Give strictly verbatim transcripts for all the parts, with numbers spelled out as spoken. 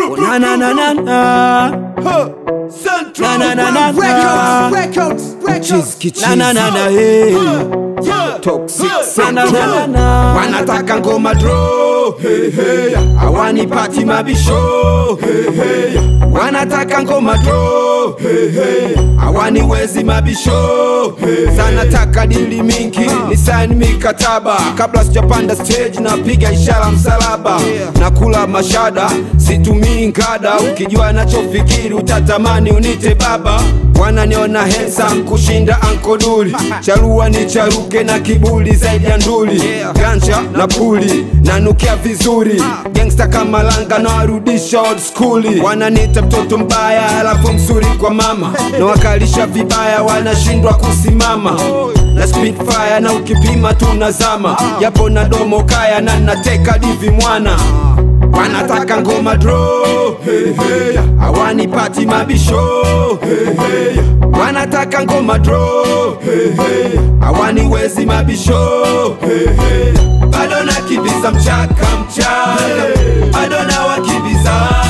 Na na na na na. Central Na na na na na. Records, Records, Kichizi, na na na na hey. Toxic sana na na na. Wanataka ngoma draw, hey hey. Hawanipati mabisho, hey hey. Wanataka ngoma draw, hey hey. Hawaniwezi mabisho, hey. Sana taka dili mingi, ni sign mikataba. Kabla sijapanda stage napiga ishara msalaba. Nakula mashada, situmii ngada. Ukijua nachofikiri utatamani unite baba. Wananiona handsome kushinda Uncle Duli. Charua ni charuke na kibuli zaidi ya nduli. Ganja na puli, nanukia vizuri. Gangsta kama langa na warudisha old school. Wananiita mtoto mbaya alafu mzuri kwa mama. Na wakalisha vibaya wanashindwa kusimama. Na speed fire na ukipima tunazama. Yapo na domo kaya na nateka divi mwana. Wanataka ngoma draw, hey hey. Hawanipati mabisho, hey hey. Wanataka ngoma draw, hey hey. Hawaniwezi mabisho, hey hey. Bado nakimbiza mchaka mchaka, bado na wakimbiza,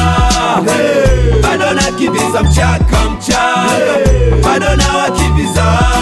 hey. Bado nakimbiza mchaka mchaka, bado na wakimbiza,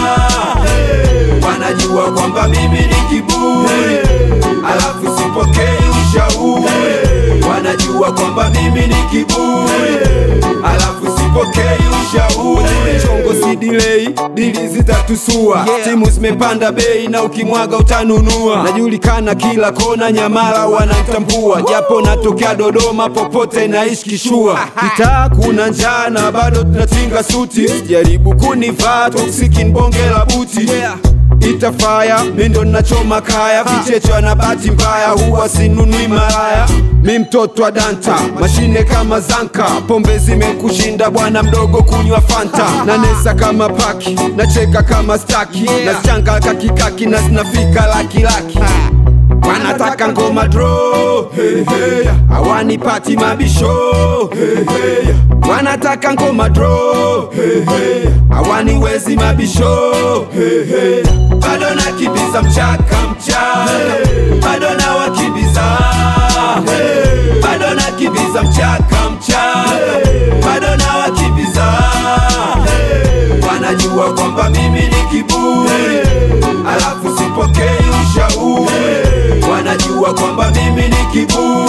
hey. Wanajua kwamba mimi ni kiburi, alafu sipokei ushauri. Wanajua kwamba mimi ni kiburi, alafu sipokei ushauri. Chongo si delay, dili zitatusua. Yeah. Timu zimepanda bei na ukimwaga utanunua. Najulikana kila kona, Nyamala wanatambua. Japo natokea Dodoma, popote naishi kishua. Kitaa kuna njaa na bado tunatinga suti. Jaribu kunivaa toxic bonge la buti. Yeah. Itafaya, mindo nachoma kaya. Vichecho na bahati mbaya, huwa sinunui malaya. Mi mtoto wa danta, mashine kama zanka. Pombe zimekushinda bwana mdogo, kunywa fanta. Na nesa kama paki, nacheka kama staki. Na sichanga kakikaki na zinafika laki laki. Wanataka ngoma draw, hey hey. Hawanipati mabisho, hey hey. Wanataka ngoma draw, hey hey. Hawaniwezi mabisho, hey hey. Bado nakimbiza mchaka mchaka, bado na wakimbiza, hey. Bado nakimbiza mchaka mchaka, bado na wakimbiza, hey. Wanajua kwamba mimi ni kiburi, alafu sipokei ushauri. Wanajua kwamba mimi ni kiburi,